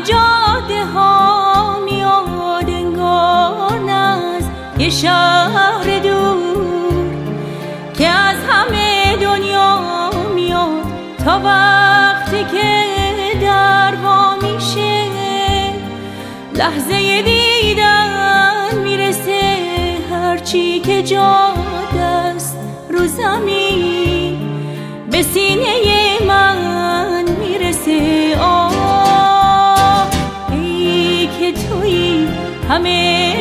جاده ها میاد انگار از یه شهر دور که از همه دنیا میاد تا وقتی که در وا میشه لحظه دیدن میرسه هرچی که جاده است رو زمین به سینه من میرسه. ای که تویی همه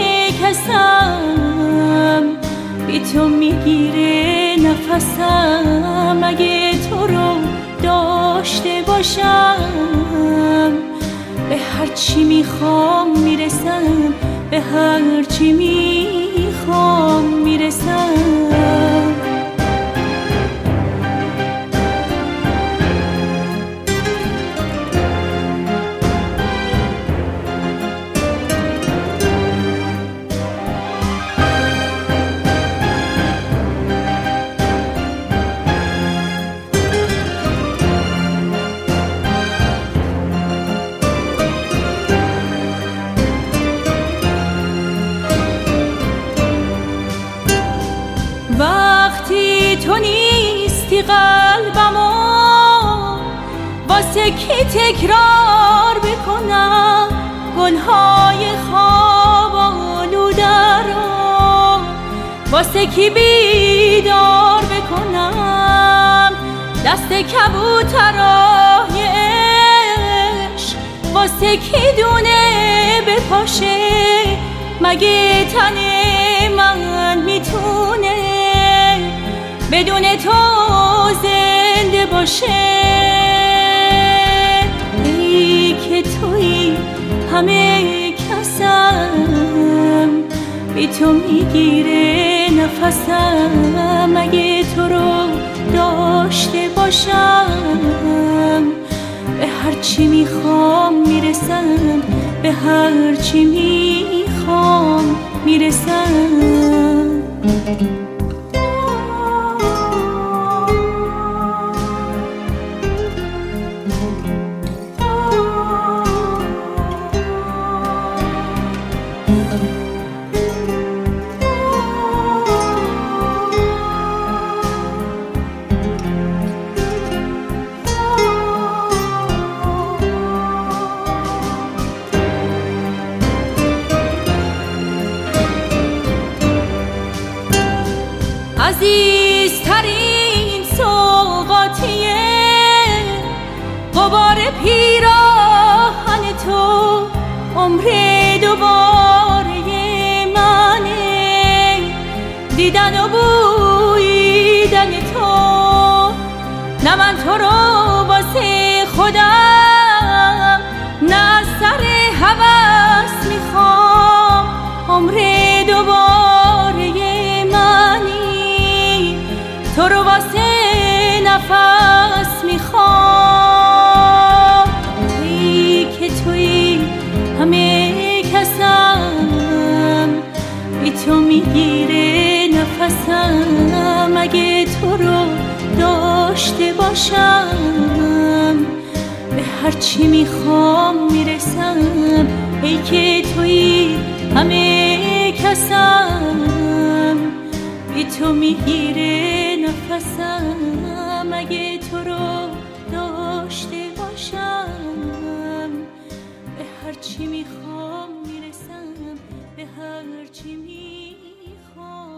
کسم بی تو میگیره نفسم اگه تو رو داشته باشم به هرچی میخوام میرسم به هرچی میخوام میرسم. وقتی تو نیستی قلبمو واسه کی تکرار بکنم گلهای خواب آلوده رو واسه کی بیدار بکنم دست کبوترای عشق واسه کی دونه بپاشه مگه تن من میتونه بدون تو زنده باشه. ای که تویی همه کسم بی تو میگیره نفسم اگه تو رو داشته باشم به هرچی میخوام میرسم به هرچی میخوام میرسم. عزیزترین سوغاتیه غبار پیراهن تو عمر دوباره منه دیدن و بویدن تو نه من تو رو واسه خودم نه از سر هوس میخوام عمر دوباره تو رو واسه نفس میخوام. ای که تویی همه کسم بی تو میگیره نفسم اگه تو رو داشته باشم به هرچی میخوام میرسم. ای که تویی همه کسم بی تو میگیره نفسم اگه تو رو داشته باشم به هرچی میخوام میرسم به هرچی میخوام